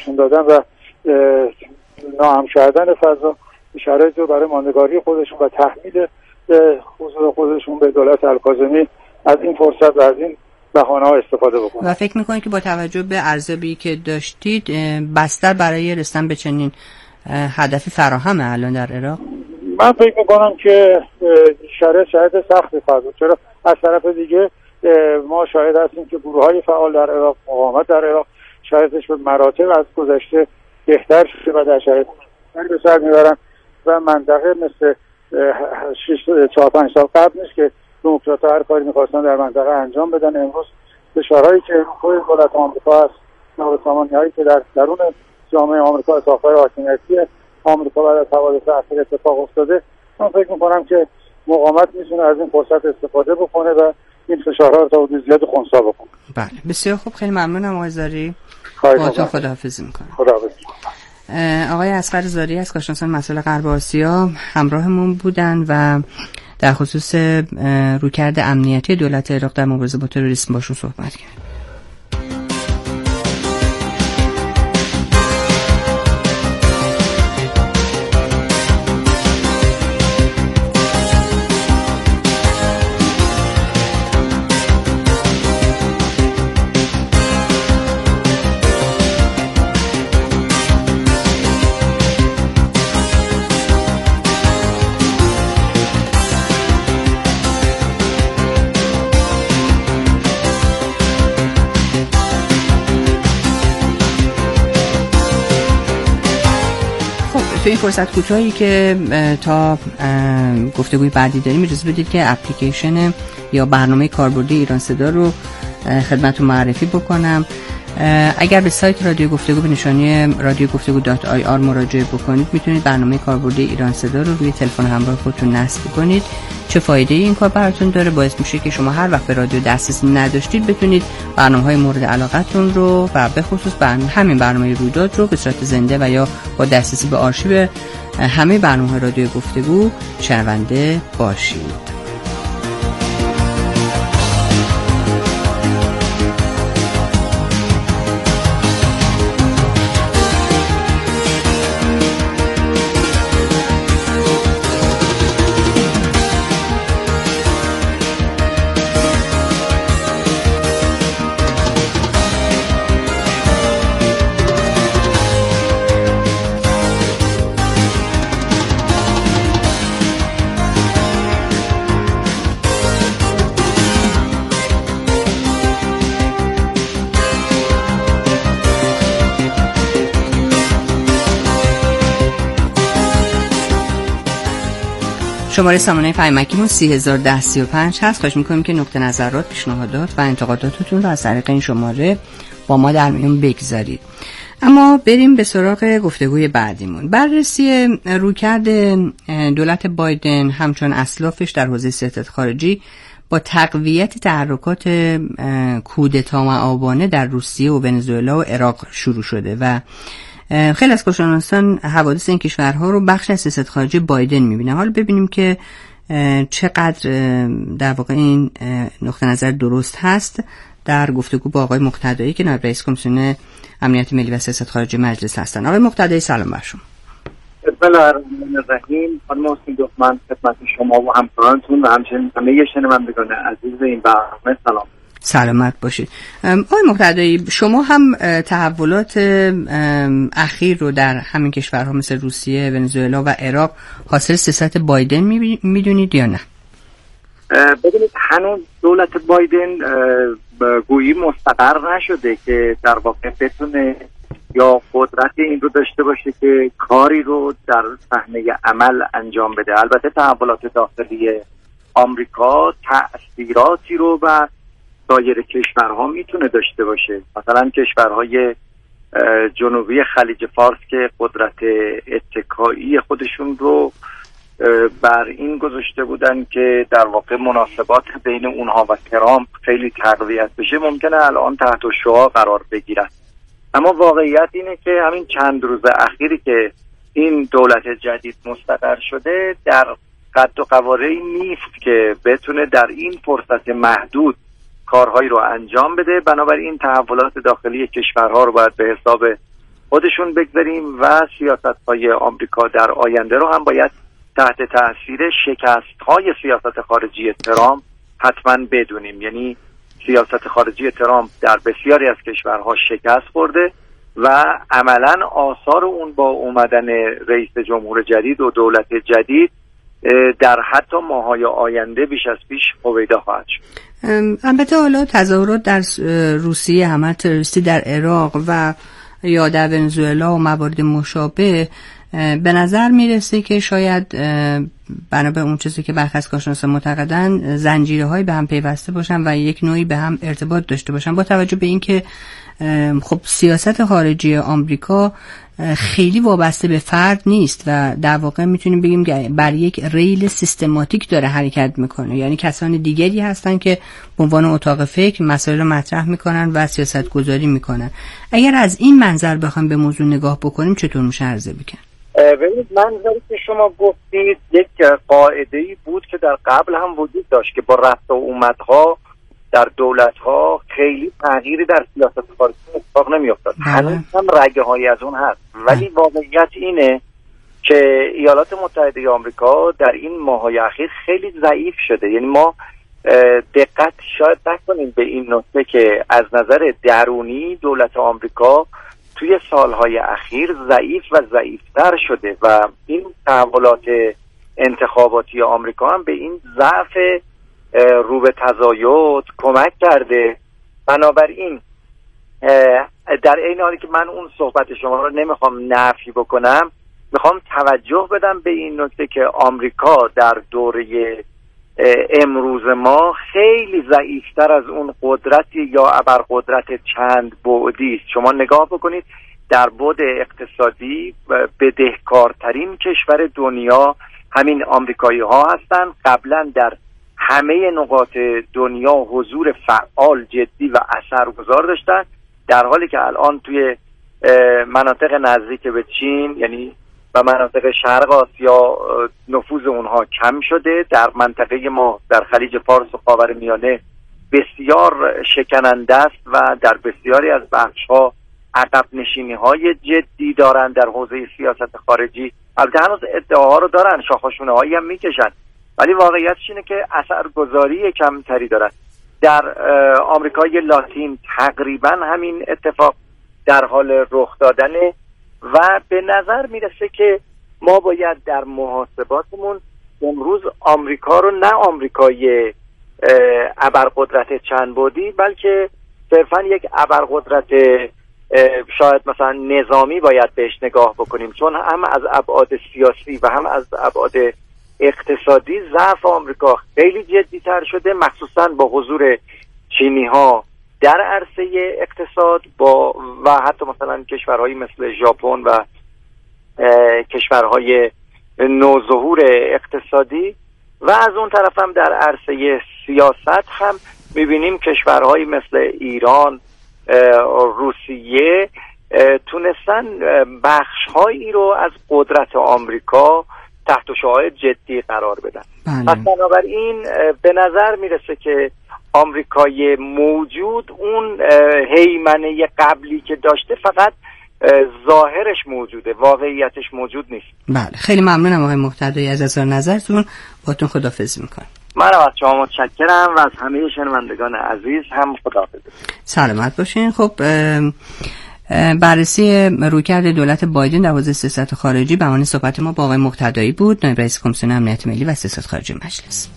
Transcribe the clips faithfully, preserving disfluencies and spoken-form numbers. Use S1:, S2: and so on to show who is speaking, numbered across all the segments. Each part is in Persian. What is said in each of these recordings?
S1: نشون دادن و ناامن کردن فضا شرایط رو برای ماندگاری خودشون و تحمیل حضور خودشون به دولت الکاظمی از این فرصت و از این بهانه‌ها استفاده بکنن.
S2: و فکر می‌کنید که با توجه به ارزیابی که داشتید بستر برای رسیدن به چنین هدفی فراهمه الان در عراق؟
S1: من فکر می‌کنم که شرایط شرایط سختی خواهد بود، چرا از طرف دیگه ما شاهد هستیم که گروه‌های فعال در عراق، مقاومت در عراق شرایطش به مراتب از گذشته بهتر شده و در شرایط بهتری به سر میبرن و منطقه مثل چهار پنج سال قبل نیست که دموکرات‌ها هر کاری می‌خواستن در منطقه انجام بدن. امروز فشارهایی که روی دولت آمریکا هست، نابسامانی‌هایی که در درون جامعه آمریکا ساختار حاکمیتی آمریکا بعد از حوادث اخیر اتفاق افتاده، من فکر می‌کنم که مقاومت می‌تونه از این فرصت استفاده بکنه و این فشارها رو تا حدود زیاد خنثی بکنه.
S2: بله، بسیار خوب، خیلی ممنونم آقای زاری. با تو خداحافظی می‌کنم.
S1: خداحافظ.
S2: آقای اصغر زاری از کارشناسان مسائل غرب آسیا همراهمون بودن و در خصوص رویکرد امنیتی دولت عراق در مبارزه با تروریسم باشون صحبت کردیم. تو این فرصت کوتاهی که تا گفتگوی بعدی داریم اجازه بدید که اپلیکیشن یا برنامه کاربردی ایران صدا رو خدمتتون معرفی بکنم. اگر به سایت رادیو گفتگو به نشانی رادیو گفتگو دات آی آر مراجعه بکنید میتونید برنامه کاربردی ایران صدا رو روی تلفن همراه خودتون نصب کنید. چه فایده این کار براتون داره؟ باعث میشه که شما هر وقت به رادیو دسترسی نداشتید بتونید برنامه‌های مورد علاقتون رو و به خصوص برنامه همین برنامه رویداد رو به صورت زنده و یا با دسترسی به آرشیو همه برنامه‌های رادیو گفتگو شنونده باشید. شماره سامانه پیامکیمون سی هزار و ده سی و پنج هست. خواهش میکنیم که نقطه نظرات، پیشنهادات و انتقاداتتون رو از طریق این شماره با ما در میون بگذارید. اما بریم به سراغ گفتگوی بعدیمون. بررسی رویکرد دولت بایدن همچون اسلافش در حوزه سیاست خارجی با تقویت تحرکات کودتا مآبانه در روسیه و ونزوئلا و عراق شروع شده و خیلی از کارشناسان حوادث این کشورها رو بخش از سیاست خارجی بایدن می‌بینن. حالا ببینیم که چقدر در واقع این نقطه نظر درست هست در گفتگو با آقای مقتدایی که نایب رئیس کمیسیون امنیت ملی و سیاست خارجی مجلس هستن. آقای مقتدایی سلام بر شما.
S3: بسم الله الرحمن الرحیم. خانم حسین دخمن خدمت شما و همکارانتون و همچنین همه شنوندگان عزیز این برنامه سلام.
S2: سلامت باشید. آقای مقتدایی، شما هم تحولات اخیر رو در همین کشورها مثل روسیه، ونزوئلا و عراق حاصل سیاست بایدن میدونید یا نه؟
S3: ببینید هنوز دولت بایدن گویی مستقر نشده که در واقع بتونه یا قدرت این رو داشته باشه که کاری رو در صحنه عمل انجام بده. البته تحولات داخلی آمریکا تأثیراتی رو بر سایر کشورها میتونه داشته باشه. مثلا کشورهای جنوبی خلیج فارس که قدرت اتکایی خودشون رو بر این گذاشته بودن که در واقع مناسبات بین اونها و ترامپ خیلی تقویت بشه، ممکنه الان تحت شعاع قرار بگیرن. اما واقعیت اینه که همین چند روز اخیری که این دولت جدید مستقر شده در قد و قواره‌ای نیست که بتونه در این فرصت محدود کارهایی رو انجام بده. بنابراین تحولات داخلی کشورها رو باید به حساب خودشون بگذاریم و سیاست‌های آمریکا در آینده رو هم باید تحت تاثیر شکست‌های سیاست خارجی ترامپ حتما بدونیم. یعنی سیاست خارجی ترامپ در بسیاری از کشورها شکست خورده و عملاً آثار اون با اومدن رئیس جمهور جدید و دولت جدید در حتی ماه‌های آینده بیش از پیش هویدا خواهد شد.
S2: البته حالا تظاهرات در روسیه، حمله تروریستی در عراق و یا در ونزوئلا و موارد مشابه به نظر میرسه که شاید بنا به اون چیزی که برخی از کارشناسان معتقدن زنجیره‌های به هم پیوسته باشن و یک نوعی به هم ارتباط داشته باشن، با توجه به اینکه خب سیاست خارجی آمریکا خیلی وابسته به فرد نیست و در واقع میتونیم بگیم که بر یک ریل سیستماتیک داره حرکت میکنه. یعنی کسان دیگری هستن که به عنوان اتاق فکر مسائل رو مطرح میکنن و سیاست گذاری میکنن. اگر از این منظر بخوام به موضوع نگاه بکنیم چطور میشه ارزیابی کرد؟
S3: ببینید، منظری که شما گفتید یک قاعده‌ای بود که در قبل هم وجود داشت که با رفت و اومدها در دولت‌ها خیلی تغییری در سیاست خارجی اتفاق نمی‌افتاد. هنوز هم رگه‌هایی از اون هست، ولی واقعیت اینه که ایالات متحده آمریکا در این ماه‌های اخیر خیلی ضعیف شده. یعنی ما دقت شاید نکنیم به این نکته که از نظر درونی دولت آمریکا توی سالهای اخیر ضعیف و ضعیفتر شده و این تحولات انتخاباتی آمریکا هم به این ضعف رو به تزاید کمک کرده. بنابراین در این حالی که من اون صحبت شما رو نمیخوام نفی بکنم، میخوام توجه بدم به این نکته که آمریکا در دوره امروز ما خیلی ضعیفتر از اون قدرتی یا ابرقدرت چند بعدی است. شما نگاه بکنید، در بعد اقتصادی بدهکارترین کشور دنیا همین آمریکایی ها هستن. قبلا در همه نقاط دنیا حضور فعال، جدی و اثرگذار داشتن، در حالی که الان توی مناطق نزدیک به چین یعنی و مناطق شرق آسیا نفوذ اونها کم شده. در منطقه ما در خلیج فارس و خاورمیانه بسیار شکننده است و در بسیاری از بخش‌ها عقب نشینی‌های جدی دارن در حوزه سیاست خارجی. البته هنوز ادعاها رو دارن، شاخه‌شونه‌هایی هم میکشن، ولی واقعیتش اینه که اثرگذاری کمتری دارن. در آمریکای لاتین تقریبا همین اتفاق در حال رخ دادنه و به نظر میرسه که ما باید در محاسباتمون امروز آمریکا رو نه آمریکای ابرقدرت چند بعدی بلکه صرفا یک ابرقدرت شاید مثلا نظامی باید بهش نگاه بکنیم، چون هم از ابعاد سیاسی و هم از ابعاد اقتصادی ضعف آمریکا خیلی جدی تر شده، مخصوصا با حضور چینی ها در عرصه اقتصاد با و حتی مثلا کشورهایی مثل ژاپن و کشورهای نوظهور اقتصادی و از اون طرف هم در عرصه سیاست هم میبینیم کشورهایی مثل ایران، روسیه تونستن بخشهایی رو از قدرت آمریکا تحت شعاع جدی قرار بدن. پس بنابراین به نظر میرسه که آمریکای موجود اون هیمنه قبلی که داشته فقط ظاهرش موجوده، واقعیتش موجود نیست.
S2: بله، خیلی ممنونم آقای مقتدایی از اظهار نظرتون. باتون خداحافظی میکنم.
S3: من از شما متشکرم و از همه شنوندگان عزیز هم خداحافظی.
S2: سلامت باشین. خب بررسی رویکرد دولت بایدن در حوزه سیاست خارجی به عنوان صحبت ما با آقای مقتدایی بود، نایب رئیس کمیسیون امنیت ملی و سیاست خارجی مجلس.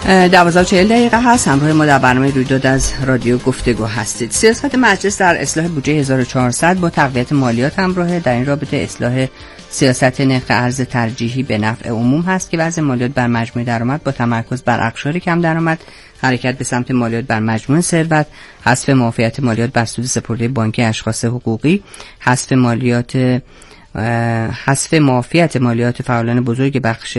S2: دوازده و چهل دقیقه هست. همراه ما در برنامه رویداد از رادیو گفتگو هستید. سیاست مجلس در اصلاح بودجه هزار و چهارصد با تقویت مالیات همراهه. در این رابطه اصلاح سیاست نرخ ارز ترجیحی به نفع عموم هست که وضع مالیات بر مجموع درآمد با تمرکز بر اقشار کم درآمد، حرکت به سمت مالیات بر مجموع ثروت، حذف معافیت مالیات بر سود سپرده بانکی اشخاص حقوقی، حذف مالیات حذف معافیت مالیات فعالان بزرگ بخش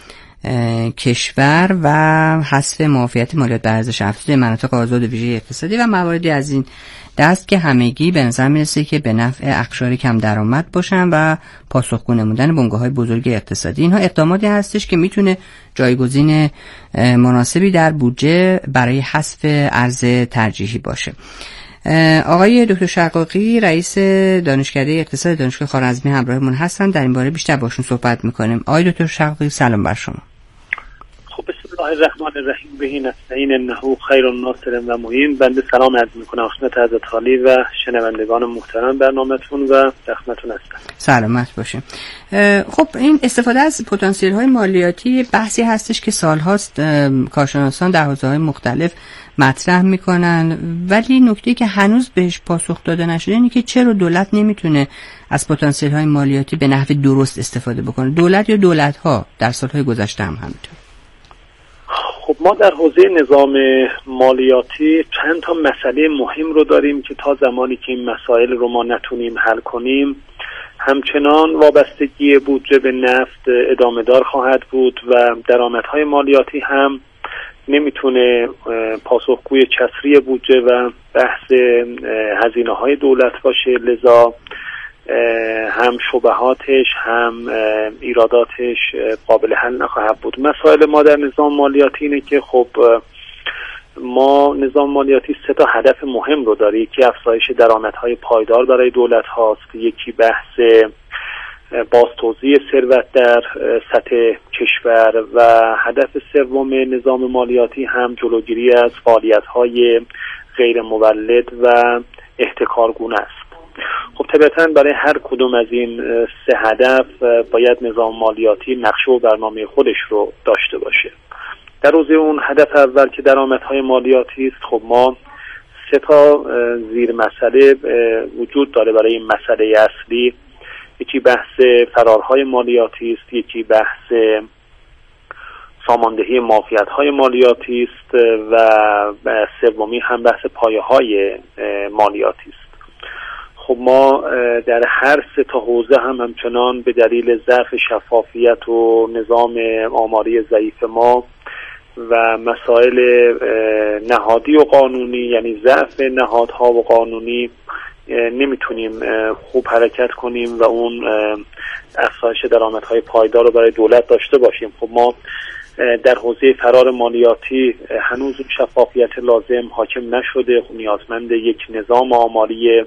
S2: کشور و حذف معافیت مالیات بر ارزش افزوده مناطق آزاد و ویژه اقتصادی و مواردی از این دست که همگی به نظر میرسه که به نفع اقشار کم درآمد باشن و پاسخگو نمودن بنگاه‌های بزرگ اقتصادی. اینها اقداماتی هستش که میتونه جایگزین مناسبی در بودجه برای حذف ارز ترجیحی باشه. آقای دکتر شقاقی رئیس دانشکده اقتصاد دانشگاه خوارزمی همراهمون هستن. در این باره بیشتر باشون صحبت میکنیم. آقای دکتر شقاقی سلام بر شما.
S4: خب بسم الله الرحمن الرحیم. بهین نستعین انه خیر الناصر و معین. بنده سلام عرض میکنم خدمت حضرت عالی و شنوندگان محترم برنامه‌تون و خدمتتون هستم.
S2: سلامت باشیم. خب این استفاده از پتانسیل های مالیاتی بحثی هستش که سالهاست کارشناسان در حوزه‌های مختلف مطرح میکنن، ولی نکته‌ای که هنوز بهش پاسخ داده نشده اینه که چرا دولت نمیتونه از پتانسیل های مالیاتی به نحو درست استفاده بکنه، دولت یا دولت‌ها در سالهای گذشته هم همینطور.
S4: خب ما در حوزه نظام مالیاتی چند تا مسئله مهم رو داریم که تا زمانی که این مسائل رو ما نتونیم حل کنیم همچنان وابستگی بودجه به نفت ادامه دار خواهد بود و درآمدهای مالیاتی هم نمیتونه پاسخگوی کسری بودجه و بحث هزینه‌های دولت باشه، لذا هم شبهاتش هم ایراداتش قابل حل نخواهد بود. مسائل ما در نظام مالیاتی اینه که خب ما نظام مالیاتی سه تا هدف مهم رو داره. یکی افزایش درآمدهای پایدار برای دولت هاست، یکی بحث بازتوزیع ثروت در سطح کشور و هدف سوم نظام مالیاتی هم جلوگیری از فعالیت‌های غیر مولد و احتکارگونه است. خب طبعاً برای هر کدوم از این سه هدف باید نظام مالیاتی نقشه و برنامه خودش رو داشته باشه. در حوزه اون هدف اول که درآمدهای مالیاتی است، خب ما سه تا زیر مسئله وجود داره برای این مسئله اصلی. یکی بحث فرارهای مالیاتی است، یکی بحث ساماندهی معافیت‌های مالیاتی است و سومی هم بحث پایه‌های مالیاتی است. خب ما در هر سه تا حوزه هم همچنان به دلیل ضعف شفافیت و نظام آماری ضعیف ما و مسائل نهادی و قانونی، یعنی ضعف نهادها و قانونی، نمیتونیم خوب حرکت کنیم و اون افزایش درآمدهای پایدار رو برای دولت داشته باشیم. خب ما در حوزه فرار مالیاتی هنوز شفافیت لازم حاکم نشده. خب نیازمند یک نظام آماری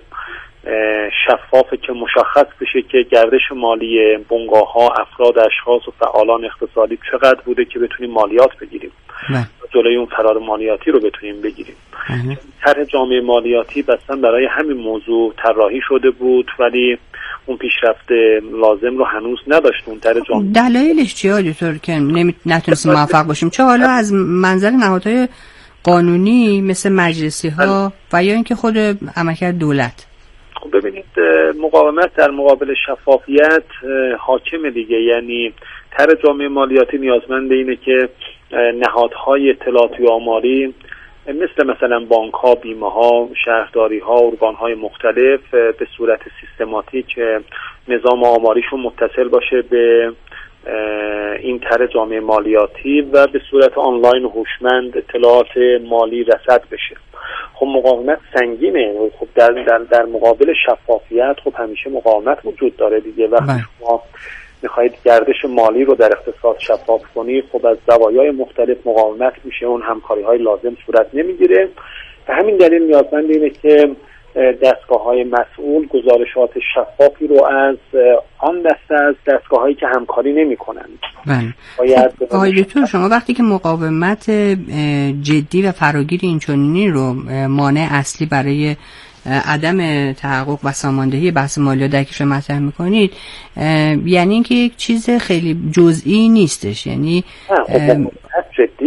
S4: شفافه که مشخص بشه که گردش مالی بنگاه‌ها، افراد، اشخاص و فعالان اقتصادی چقدر بوده که بتونیم مالیات بگیریم، جلوی اون فرار مالیاتی رو بتونیم بگیریم. طرح جامعه مالیاتی بستن برای همین موضوع طراحی شده بود، ولی اون پیشرفت لازم رو هنوز نداشت. اون طرح جامعه
S2: دلایلش چیه دکتر که نتونستیم موفق باشیم؟ چه حالا از منظر نهادهای قانونی مثل مجلسی ها و یا اینکه خود عملکرد دولت؟
S4: خب ببینید، مقاومت در مقابل شفافیت حاکم دیگه. یعنی طرح جامعه مالیاتی نیازمند اینه که نهادهای اطلاعاتی و آماری مثل مثلا بانک ها، بیمه ها، شهرداری ها، ارگان های مختلف به صورت سیستماتیک نظام آماریشون متصل باشه به این طرح جامعه مالیاتی و به صورت آنلاین و هوشمند اطلاعات مالی رصد بشه. خب مقاومت سنگینه. خب در در در مقابل شفافیت خب همیشه مقاومت وجود داره دیگه. وقتی شما میخواید گردش مالی رو در اقتصاد شفاف کنی، خب از زوایای مختلف مقاومت میشه، اون همکاری های لازم صورت نمیگیره. به همین دلیل نیازمند اینه که دستگاه‌های مسئول گزارشات شفافی رو از آن دسته از دستگاه‌هایی که همکاری نمی‌کنند.
S2: بله. آقای دکتر، شما وقتی که مقاومت جدی و فراگیر اینچنینی رو مانع اصلی برای عدم تحقق و ساماندهی بحث مالیات در کشور مطرح می‌کنید، یعنی اینکه یک چیز خیلی جزئی نیستش، یعنی
S4: جدی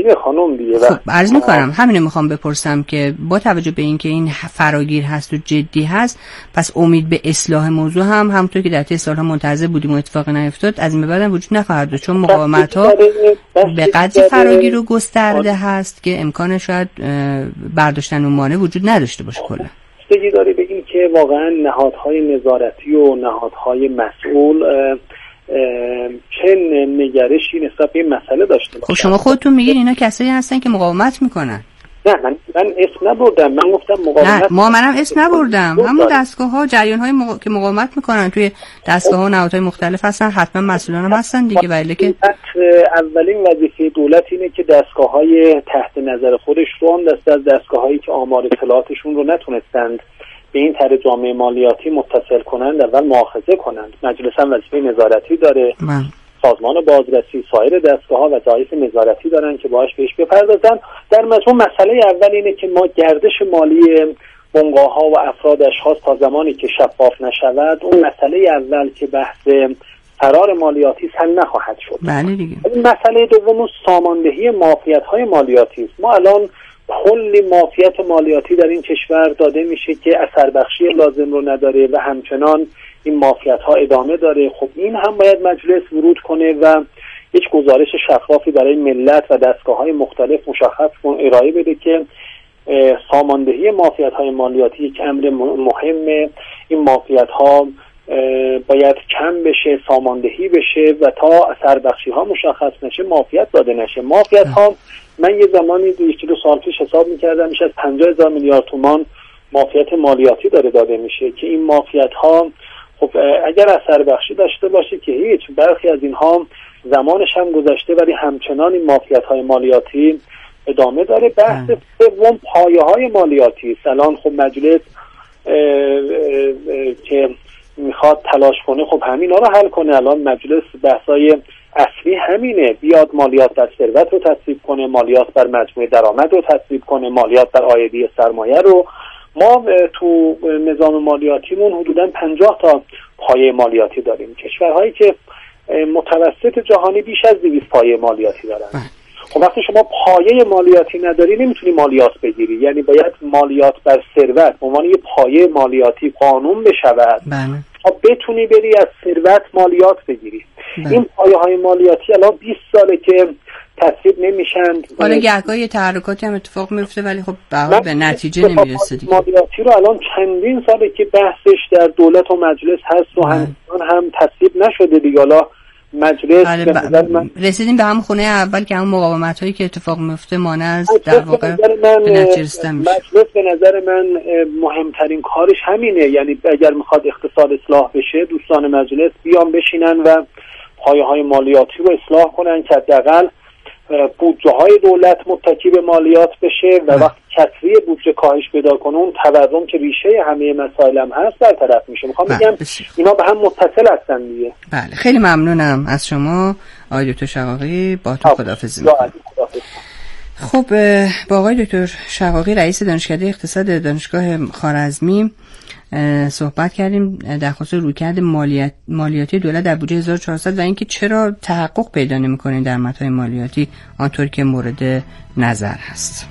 S4: فراگیره خانم دیگه.
S2: خب عرض میکنم همینه میخوام بپرسم که با توجه به اینکه این فراگیر هست و جدی هست، پس امید به اصلاح موضوع هم همونطور که در طی سالها منتظر بودیم و اتفاقی نیفتاد از این به بعد وجود نخواهد داشت، چون مقاومت ها به قدری فراگیر و گسترده هست که امکان شاید برداشتن اون مانع وجود نداشته باشه. کلا
S4: بستگی داره بگیم که واقعا نهادهای نظارتی و نهادهای مسئول چه نگرشی نسبت به این مسئله داشته باشه.
S2: خب شما خودتون میگین اینا کسایی هستن که مقاومت میکنن.
S4: نه من من اسم نبردم، من گفتم مقاومت.
S2: نه ما منم اسم نبردم، همون دستگاه ها جریان های مق... که مقاومت میکنن توی دستگاه ها و نهادهای مختلف هستن، حتما مسئولان هم هستن دیگه. ولی که
S4: اولین وظیفه دولت اینه که دستگاه های تحت نظر خودش رو هم دست از دستگاه هایی که آمار اطلاعاتشون رو نتونستند به این طرح جامعه مالیاتی متصل کنند اول مؤاخذه کنند. مجلس هم وظیفه نظارتی داره، من. سازمان بازرسی، سایر دستگاه‌ها وظایف نظارتی دارن که باهاش بهش بپردازن. در مجموع مسئله اول اینه که ما گردش مالی بنگاه‌ها و افراد اشخاص تا زمانی که شفاف نشود، اون مسئله اول که بحث فرار مالیاتی حل نخواهد شد.
S2: بله دیگه.
S4: مسئله دوم ساماندهی معافیت‌های مالیاتی است. ما الان کلی معافیت مالیاتی در این کشور داده میشه که اثر بخشی لازم رو نداره و همچنان این معافیت ها ادامه داره. خب این هم باید مجلس ورود کنه و یک گزارش شفافی برای ملت و دستگاه های مختلف مشخص کن ارائه بده که ساماندهی معافیت های مالیاتی یک امر مهمه. این معافیت ها باید کم بشه، ساماندهی بشه و تا اثر بخشی ها مشخص نشه معافیت داده نشه. معافیت ها من یه زمانی یکی دو سال پیش حساب میکردم میشه از پنجاه هزار میلیارد تومان معافیت مالیاتی داره داده میشه که این معافیت ها خب اگر اثر بخشی داشته باشه که هیچ، برخی از اینها زمانش هم گذشته ولی همچنان این معافیت های مالیاتی ادامه داره. بحث سوم پایه های مالیاتی. الان خب مجلس اه اه اه که میخواد تلاش کنه خب همینا رو حل کنه. الان مجلس بحثای اصلی همینه، بیاد مالیات بر ثروت رو تصویب کنه، مالیات بر مجموع درآمد رو تصویب کنه، مالیات بر عایدی سرمایه رو. ما تو نظام مالیاتیمون حدوداً پنجاه تا پایه مالیاتی داریم. کشورهایی که متوسط جهانی بیش از دویست پایه مالیاتی دارن. خب وقتی شما پایه مالیاتی نداری نمیتونی مالیات بگیری، یعنی باید مالیات بر ثروت به عنوان یه پایه مالیاتی قانون بشود تا بتونی بری از ثروت مالیات بگیری. بله. این پایه های مالیاتی الان بیست ساله که تصویب نمیشن.
S2: حالا گهگاه یه تحرکاتی هم اتفاق میفته ولی خب به, به نتیجه نمیرسه دیگه.
S4: مالیاتی رو الان چندین ساله که بحثش در دولت و مجلس هست و هم هم تصویب نشده دیگه. حالا مجلس
S2: به نظر من رسیدیم به هم خونه اول که هم مقاومت هایی که اتفاق میفته مانع از در واقع به نتیجه رسیدن میشه.
S4: مجلس به نظر من مهمترین کارش همینه، یعنی اگر میخواد اقتصاد اصلاح بشه دوستان مجلس بیان بشینن و پایه های مالیاتی رو اصلاح کنن که حداقل بودجه های دولت متکی به مالیات بشه و وقتی کسری بودجه کاهش پیدا کنه اون تورم که ریشه همه مسائل هم هست برطرف میشه. میخوام بگم اینا به هم متصل هستن دیگه.
S2: بله خیلی ممنونم از شما آقای دکتر شقاقی. با تو خداحافظی می‌کنم. خب با آقای دکتر شقاقی رئیس دانشکده اقتصاد دانشگاه خوارزمی صحبت کردیم در خصوص رویکرد مالیات مالیاتی دولت در بودجه هزار و چهارصد و اینکه چرا تحقق پیدا نمی‌کنه در متن مالیاتی آنطور که مورد نظر هست.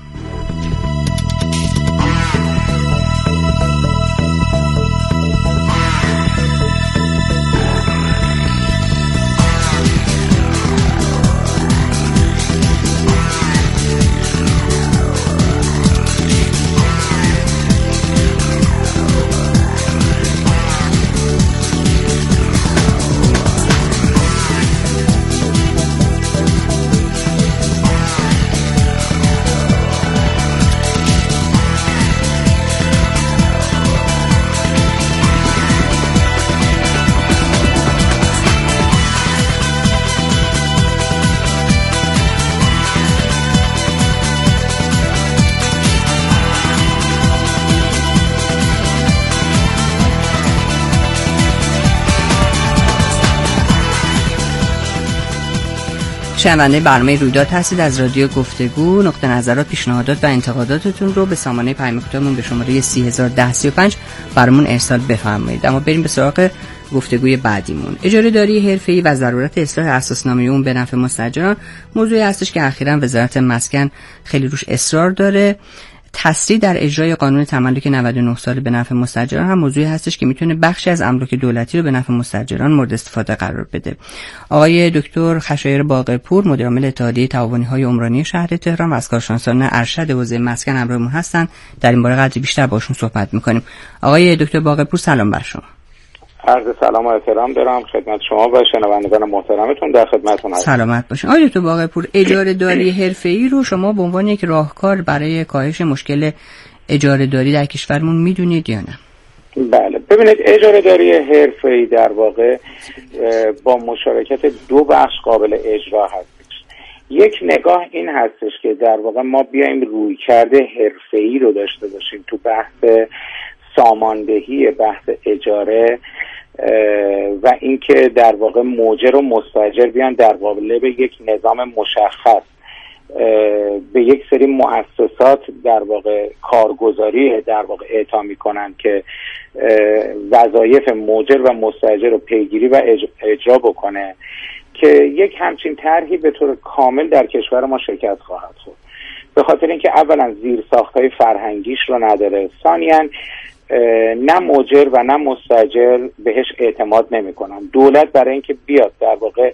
S2: شنونده برنامه رویداد هستید از رادیو گفتگو. نقطه نظرات، پیشنهادات و انتقاداتتون رو به سامانه پیام کوتاهمون به شماره سی هزار و ده سی و پنج برامون ارسال بفرمایید. اما بریم به سراغ گفتگوی بعدیمون. اجاره داری حرفه‌ای و ضرورت اصلاح اساسنامه اون به نفع مستاجران موضوعی هستش که اخیراً وزارت مسکن خیلی روش اصرار داره. تسریع در اجرای قانون تملک نود و نه ساله به نفع مستاجران هم موضوعی هستش که میتونه بخشی از املاک دولتی رو به نفع مستاجران مورد استفاده قرار بده. آقای دکتر خشایار باقرپور، مدیر عامل اتحادیه تعاونی‌های عمرانی شهر تهران و از کارشناسان ارشد حوزه مسکن همراهمون هستن. در این باره قدری بیشتر باشون صحبت می‌کنیم. آقای دکتر باقرپور، سلام بر شما.
S5: عرض سلام و احترام دارم خدمت شما و شنوندگان محترمتون. در خدمتتون هستم.
S2: سلامت باشین. آقای دکتر باقرپور، اجاره داری حرفه‌ای رو شما به عنوان یک راهکار برای کاهش مشکل اجاره داری در کشورمون میدونید یا نه؟
S5: بله، ببینید اجاره داری حرفه‌ای در واقع با مشارکت دو بخش قابل اجرا هستش. یک نگاه این هستش که در واقع ما بیایم رویکرد حرفه‌ای رو داشته باشیم تو بحث ساماندهی، بحث اجاره و اینکه در واقع مؤجر و مستاجر بیان در قالب یک نظام مشخص به یک سری مؤسسات در واقع کارگزاری در واقع اعطا میکنن که وظایف مؤجر و مستاجر رو پیگیری و اجرا بکنه، که یک همچین طرحی به طور کامل در کشور ما شکست خواهد خورد. به خاطر اینکه اولا زیرساخت‌های فرهنگیش رو نداره، ثانیاً نه مؤجر و نه مستاجر بهش اعتماد نمی‌کنن. دولت برای اینکه بیاد در واقع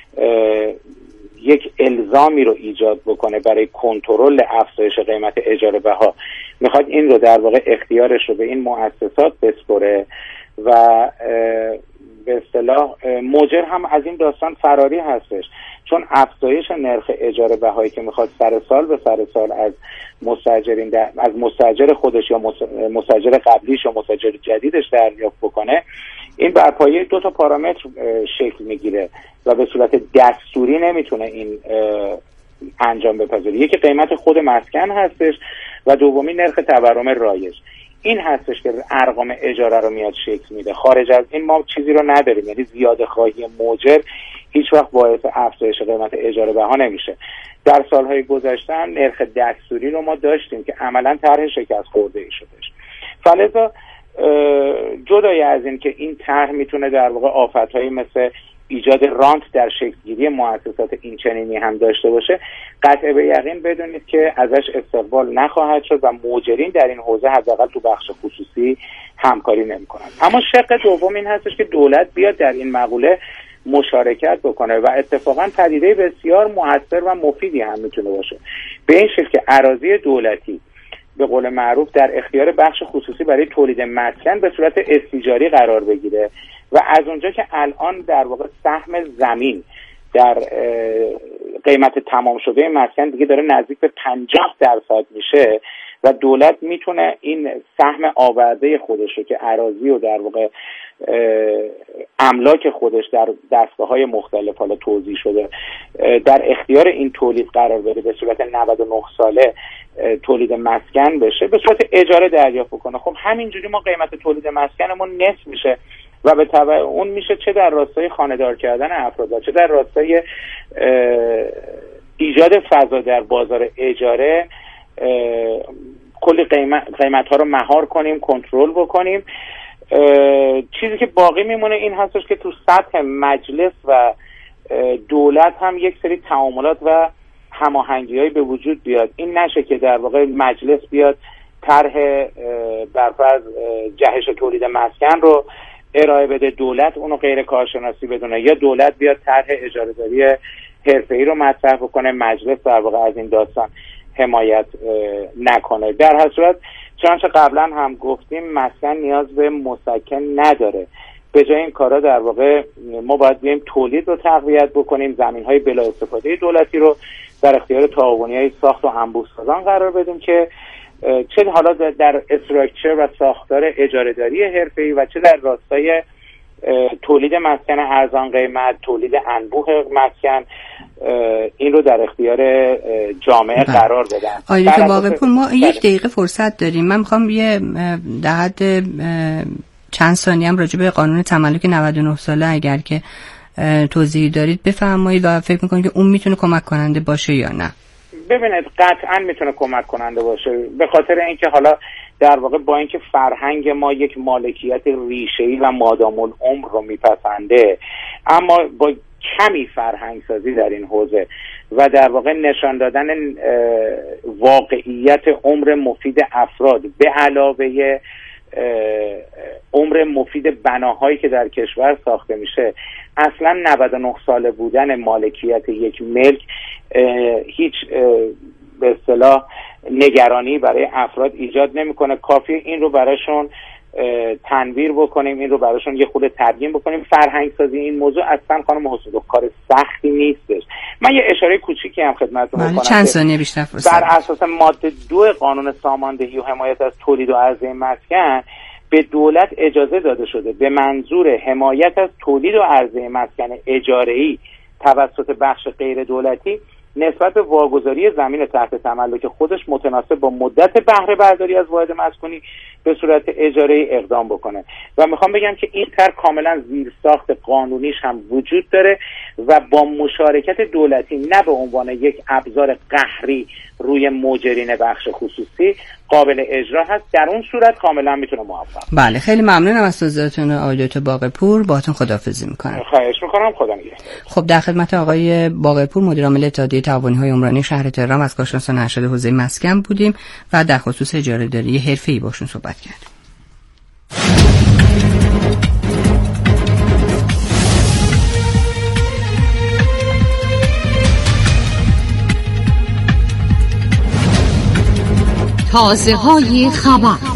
S5: یک الزامی رو ایجاد بکنه برای کنترل افزایش قیمت اجاره بها، میخواد این رو در واقع اختیارش رو به این مؤسسات بسپره و به اصطلاح مؤجر هم از این داستان فراری هستش، چون افزایش نرخ اجاره بهایی که میخواد سر سال به سر سال از مستاجرین از مستاجر خودش یا مستاجر قبلیش یا مستاجر جدیدش دریافت بکنه، این بر پایه دو تا پارامتر شکل میگیره و به صورت دستوری نمیتونه این انجام بپذیره. یکی قیمت خود مسکن هستش و دومی نرخ تورم رایج. این هستش که ارقام اجاره رو میاد شکل میده. خارج از این ما چیزی رو نداریم، یعنی زیاده خواهی مؤجر هیچ وقت باعث افزایش قیمت اجاره بها نمیشه. در سالهای گذشته نرخ دستوری رو ما داشتیم که عملا طرح شکست خورده ای شدش. فلذا جدای از این که این طرح میتونه در واقع آفت‌هایی مثل ایجاد رانت در شکل‌گیری مؤسسات این چنینی هم داشته باشه، قطع به یقین بدونید که ازش استقبال نخواهد شد و مؤجرین در این حوزه حداقل تو بخش خصوصی همکاری نمی‌کنن. اما شق دوم این هستش که دولت بیاد در این مقوله مشارکت بکنه و اتفاقا پدیده بسیار مؤثر و مفیدی هم میتونه باشه، به این شکل که اراضی دولتی به قول معروف در اختیار بخش خصوصی برای تولید مسکن به صورت استیجاری قرار بگیره و از اونجا که الان در واقع سهم زمین در قیمت تمام شده مسکن دیگه داره نزدیک به پنجاه درصد میشه و دولت میتونه این سهم آورده خودش رو که اراضی و در واقع املاک خودش در دستگاه‌های مختلف حالا توزیع شده در اختیار این تولید قرار بده، به صورت نود و نه ساله تولید مسکن بشه، به صورت اجاره دریافت کنه. خب همینجوری ما قیمت تولید مسکنمون نصف میشه و به تبع اون میشه چه در راستای خانه‌دار کردن افراد چه در راستای ایجاد فضا در بازار اجاره کلی قیمت قیمت ها رو مهار کنیم، کنترل بکنیم. چیزی که باقی میمونه این هستش که تو سطح مجلس و دولت هم یک سری تعاملات و هماهنگی‌هایی به وجود بیاد. این نشه که در واقع مجلس بیاد طرح برفرض جهش تولید مسکن رو ارائه بده، دولت اونو غیر کارشناسی بدونه، یا دولت بیاد طرح اجاره داری حرفه‌ای رو مطرح بکنه، مجلس در واقع از این داستان حمایت نکنه. در هر صورت چنانچه قبلا هم گفتیم مسکن نیاز به مسکن نداره. به جای این کارا در واقع ما باید بیایم تولید رو تقویت بکنیم، زمین‌های بلا استفاده دولتی رو در اختیار تعاونی‌های ساخت و انبوه‌سازان قرار بدیم که چه حالا در استراکچر و ساختار اجاره‌داری حرفه‌ای و چه در راستای تولید مسکن ارزان قیمت، تولید انبوه مسکن، این رو در اختیار جامعه بله. قرار بدن.
S2: آقای دکتر باقرپور، ما بله. یک دقیقه فرصت داریم. من میخوام یه در حد چند ثانیه هم راجع به قانون تملک نود و نه ساله اگر که توضیحی دارید بفرمایید و فکر میکنید که اون میتونه کمک کننده باشه یا نه؟
S5: ببینید قطعا میتونه کمک کننده باشه، به خاطر اینکه حالا در واقع با اینکه فرهنگ ما یک مالکیت ریشه‌ای و مادام العمر رو میپسنده، اما با کمی فرهنگ سازی در این حوزه و در واقع نشان دادن واقعیت عمر مفید افراد به علاوه عمر مفید بناهایی که در کشور ساخته میشه، اصلا نود و نه ساله بودن مالکیت یک ملک هیچ به اصطلاح نگرانی برای افراد ایجاد نمیکنه. کافیه این رو براشون تنویر بکنیم، این رو براشون یه خود تبیین بکنیم. فرهنگ سازی این موضوع اصلا خانم حسین کار سختی نیستش. من یه اشاره کوچیکی هم خدمتتون بکنم.
S2: چند ثانیه بیشتر فرصت.
S5: بر اساس ماده دو قانون ساماندهی و حمایت از تولید و عرضه مسکن به دولت اجازه داده شده به منظور حمایت از تولید و عرضه مسکن اجاره‌ای توسط بخش غیر دولتی نسبت به واگذاری زمین تحت تملک خودش متناسب با مدت بهره برداری از واحد مسکونی به صورت اجاره‌ای اقدام بکنه. و میخوام بگم که این طرح کاملا زیرساخت قانونیش هم وجود داره و با مشارکت دولتی نه به عنوان یک ابزار قهری روی مجرین بخش خصوصی قابل اجرا هست. در اون صورت کاملا میتونه موفق.
S2: بله خیلی ممنونم از توضیحاتتون آقای دکتر باقرپور. باهاتون خداحافظی میکنم.
S5: خواهش میکنم. خدا نگهدار.
S2: خب در خدمت آقای باقرپور مدیر عامل اتحادیه تعاونی‌های عمرانی شهر تهران از کارشناسان ارشد حوزه مسکن بودیم و در خصوص اجاره داری حرفه‌ای باشون صحبت کردیم.
S6: تازه های خبر.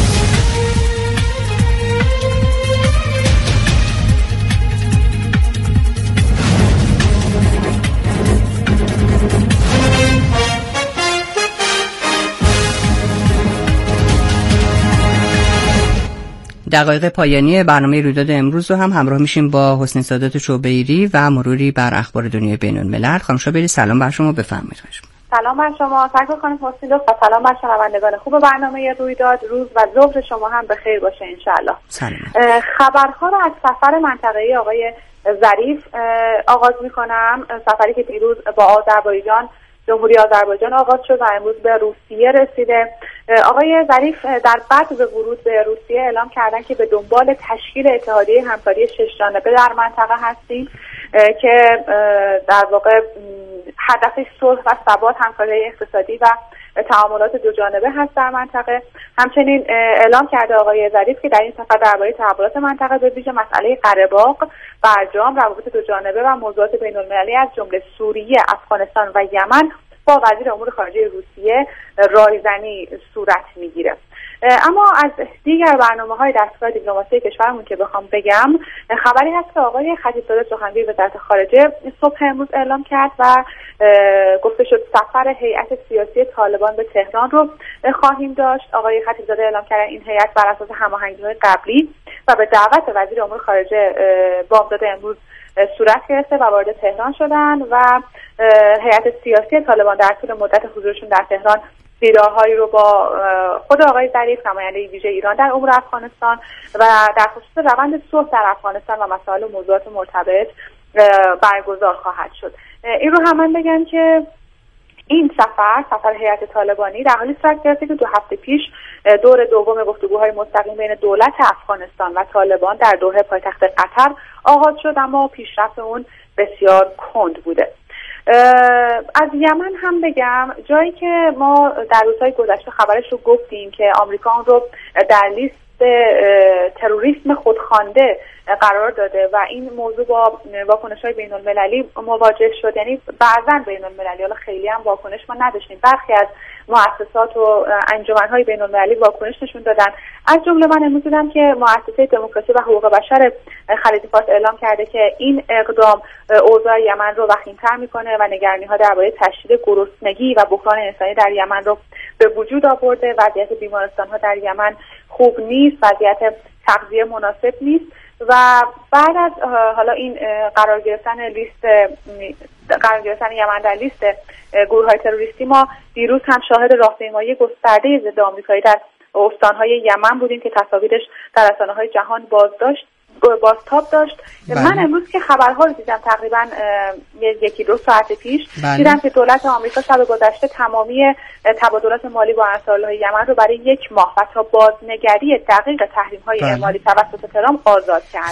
S2: دقایق پایانی برنامه رویداد امروز رو هم همراه میشیم با حسین سادات شعبه‌ایری و مروری بر اخبار دنیای بین الملل. خانم شعبه‌ایری سلام بر شما، بفرمایید.
S7: سلام بر شما، تشکر کنم حسین و سلام بر شنوندگان خوب برنامه رویداد. روز و ظهر شما هم بخیر باشه انشالله.
S2: سلام.
S7: خبرها رو از سفر منطقه‌ای آقای ظریف آغاز میکنم. سفری که دیروز با آذربایجان جمهوری آذربایجان آغاز شد و امروز به روسیه رسیده. آقای ظریف در بعد به ورود به روسیه اعلام کردن که به دنبال تشکیل اتحادیه همکاری شش‌جانبه در منطقه هستیم که در واقع هدفش صلح و ثبات، همکاری اقتصادی و تعاملات دو جانبه هست در منطقه. همچنین اعلام کرده آقای ظریف که در این سفر درباره تحولات منطقه به ویژه مسئله قره باغ، برجام، روابط دو جانبه و موضوعات بین‌المللی از جمله سوریه، افغانستان و یمن با وزیر امور خارجه روسیه رایزنی صورت میگیره. اما از دیگر برنامه‌های دستگاه دیپلماسی کشورمون که بخوام بگم، خبری هست که آقای خطیبزاده سخنگوی وزارت خارجه صبح امروز اعلام کرد و گفته شد سفر هیئت سیاسی طالبان به تهران رو خواهیم داشت. آقای خطیبزاده اعلام کردن این هیئت بر اساس هماهنگی‌های قبلی و به دعوت وزیر امور خارجه بامداد امروز صورت گرفته و وارد تهران شدن و هیئت سیاسی طالبان در طول مدت حضورشون در تهران دیدارهایی رو با خود آقای ظریف، نماینده ویژه ایران در امور افغانستان و در خصوص روند صلح در افغانستان و مسائل و موضوعات مرتبط برگزار خواهد شد. این رو هم من بگم که این سفر سفر هیئت طالبانی در حالی صورت گرفته که دو هفته پیش دور دوم گفتگوهای مستقیم بین دولت افغانستان و طالبان در دوحه پایتخت قطر آغاز شد، اما پیشرفت اون بسیار کند بوده. از یمن هم بگم، جایی که ما در روزهای گذشته خبرش رو گفتیم که آمریکا اون رو در لیست تروریسم خودخوانده قرار داده و این موضوع با واکنش‌های بین‌المللی مواجه شد، یعنی بعضاً بین‌المللی، حالا خیلی هم واکنش ما نداشتیم، برخی از مؤسسات و انجمن‌های بین‌المللی واکنش نشون دادن. از جمله من امروز دیدم که مؤسسه دموکراسی و حقوق بشر خلیج فارس اعلام کرده که این اقدام اوضاع یمن رو وخیم‌تر می‌کنه و نگرانی‌ها درباره تشدید گرسنگی و بحران انسانی در یمن رو به وجود آورده. وضعیت بیمارستان‌ها در یمن خوب نیست، وضعیت تغذیه مناسب نیست و بعد از حالا این قرار گرفتن لیست قرار گرفتن یمن در لیست گروه‌های تروریستی، ما دیروز هم شاهد راهپیمایی گسترده ضد آمریکایی در استان‌های یمن بودیم که تصاویرش در رسانه‌های جهان بازداشت بازتاب داشت. بله. من امروز که خبرها رو دیدم تقریبا یکی دو ساعت پیش بله. دیدم که دولت آمریکا شب گذشته تمامی تبادلات مالی با انصارالله یمن رو برای یک ماه و تا بازنگری دقیق تحریم‌های بله. مالی توسط ترامپ آزاد کرد.